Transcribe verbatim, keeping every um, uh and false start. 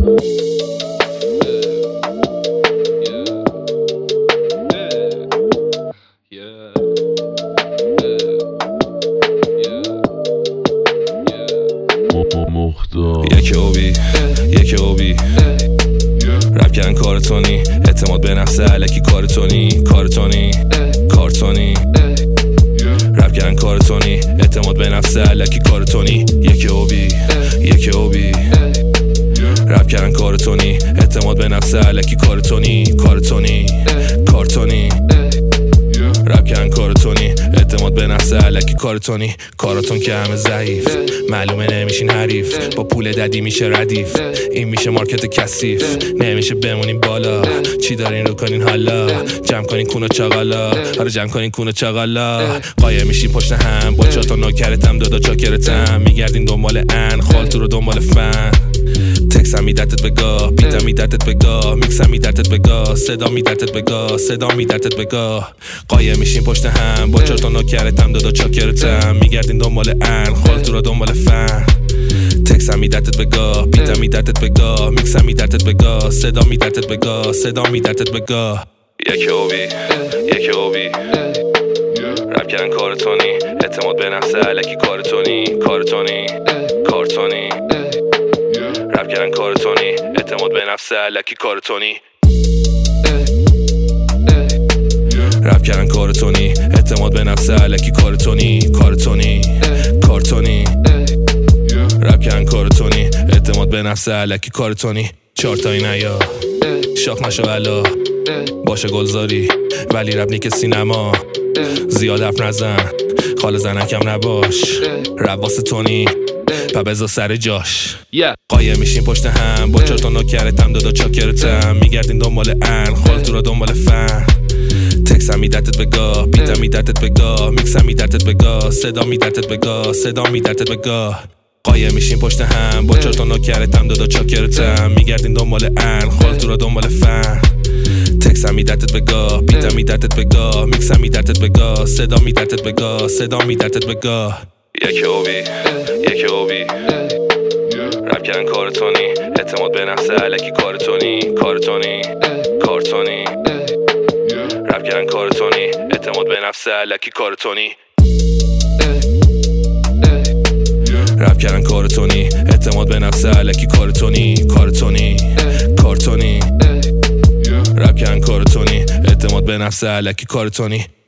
یکی اوبی یکی اوبی رپ کردن کارتونی، اعتماد به نفس الکی کارتونی کارتونی کارتونی رپ کردن کارتونی، اعتماد به نفس الکی کارتونی. یکی اوبی یکی اوبی رپ کردن کارتونی، اعتماد به نفس الکی کارتونی کارتونی کارتونی رپ کردن کارتونی، اعتماد به نفس الکی کارتونی. کارتون که همه ضعیف، معلومه نمیشین حریف، با پول ددی میشه ردیف، این میشه مارکت کثیف، نمیشه بمونین بالا. چی دارین رو کنین حالا؟ جمع کنین کونو چاقالا، آره جمع کنین کونو چاقالا. قایم میشین پشت هم با چهار تا نوکرتم، دو دا چاکرتم، میگردین دنبال ان خالتو رو دنبال فن. تکسم میدتت بگاه، بیتم میدتت بگاه، میکسم میدتت بگاه، صدا میدتت بگاه، صدا میدتت بگاه. قایم میشین پشت هم با چهار تا نوکرتم، دو دا چاکرتم، میگردین دنبال ان خالتو رو دنبال فن. تکسم میدتت بگاه، بیتم میدتت بگاه، میکسم میدتت بگاه، صدا میدتت بگاه، صدا میدتت بگاه. یکی اوبی یکی اوبی رپ کردن کارتونی، اعتماد به نفس الکی کارتونی کارتونی کارتونی رپ کردن کارتونی، اعتماد به نفس الکی کارتونی. رپ کردن کارتونی، اعتماد به نفس الکی کارتونی کارتونی کارتونی رپ کردن کارتونی، اعتماد به نفس الکی کارتونی. چهار تایی نیا شاخ نشو علا، باشه گلزاری ولی رپ نیک سینما. زیاد حرف نزن خال زنکم نباش، رپ واسه تونی و بذار سر جاش. yeah. قایم میشین پشت هم با چهار تا نوکرتم، دو دا چاکرتم، میگردین دنبال ان خالتو رو دنبال فن. تکسم میدتت بگاه، بیتم میدتت بگاه، میکسم میدتت بگاه، صدا میدتت بگاه، صدا میدتت بگاه. قایم میشین پشت هم با چهار تا نوکرتم، دو دا چاکرتم، میگردین دنبال ان خالتو رو دنبال فن. تکسم میدتت بگاه، بیتم میدتت بگاه، میکسم میدتت بگاه، صدا میدتت بگاه، صدا میدتت بگاه. یکی اوبی یکی اوبی رپ کردن کارتونی، اعتماد به نفس الکی کارتونی کارتونی کارتونی رپ کردن کارتونی، اعتماد به نفس الکی کارتونی. رپ کردن کارتونی، اعتماد به نفس الکی کارتونی کارتونی کارتونی رپ کردن کارتونی، اعتماد به نفس الکی کارتونی.